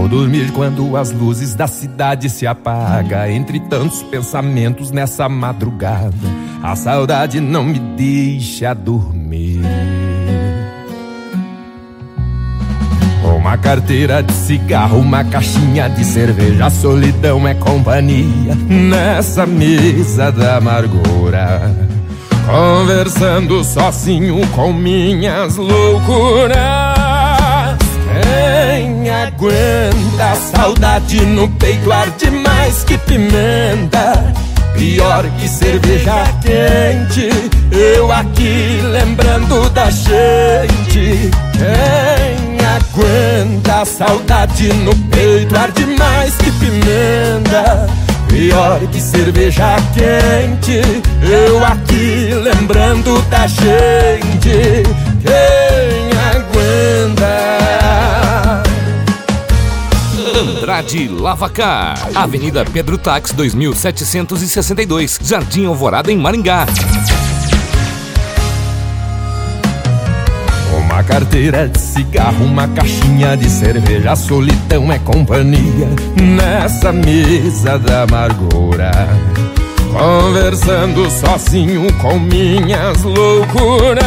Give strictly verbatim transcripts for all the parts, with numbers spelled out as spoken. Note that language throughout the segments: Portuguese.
Vou dormir quando as luzes da cidade se apagam. Entre tantos pensamentos nessa madrugada, a saudade não me deixa dormir. Uma carteira de cigarro, uma caixinha de cerveja, a solidão é companhia nessa mesa da amargura. Conversando sozinho com minhas loucuras. Quem aguenta a saudade no peito arde mais que pimenta, pior que cerveja quente, eu aqui lembrando da gente. Quem aguenta a saudade no peito arde mais que pimenta, pior que cerveja quente, eu aqui lembrando da gente. Quem aguenta? Andrade Lavacar, Avenida Pedro Tax dois mil setecentos e sessenta e dois, Jardim Alvorada, em Maringá. Uma carteira de cigarro, uma caixinha de cerveja, a solidão é companhia nessa mesa da amargura. Conversando sozinho com minhas loucuras.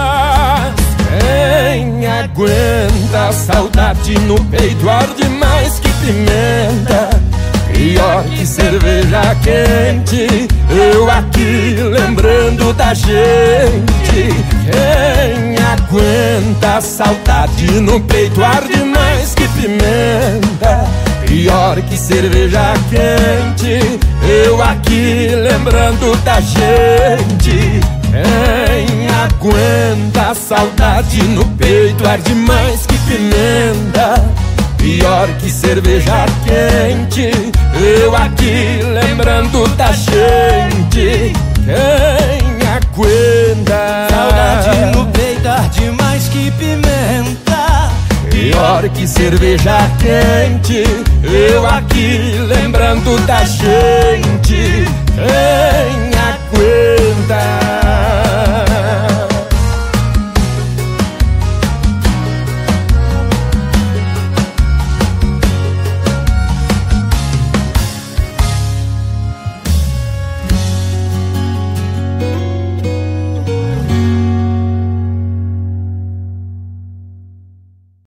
Quem aguenta a saudade no peito arde mais que pimenta, pior que cerveja quente, eu aqui lembrando da gente. Quem aguenta a saudade no peito arde mais que pimenta, pior que cerveja quente, eu aqui lembrando da gente. Quem aguenta a saudade no peito arde mais que pimenta, pior que cerveja quente, eu aqui lembrando da gente. Quem aguenta saudade no peito arde mais que pimenta, pior que cerveja quente, eu aqui lembrando da gente. Quem aguenta?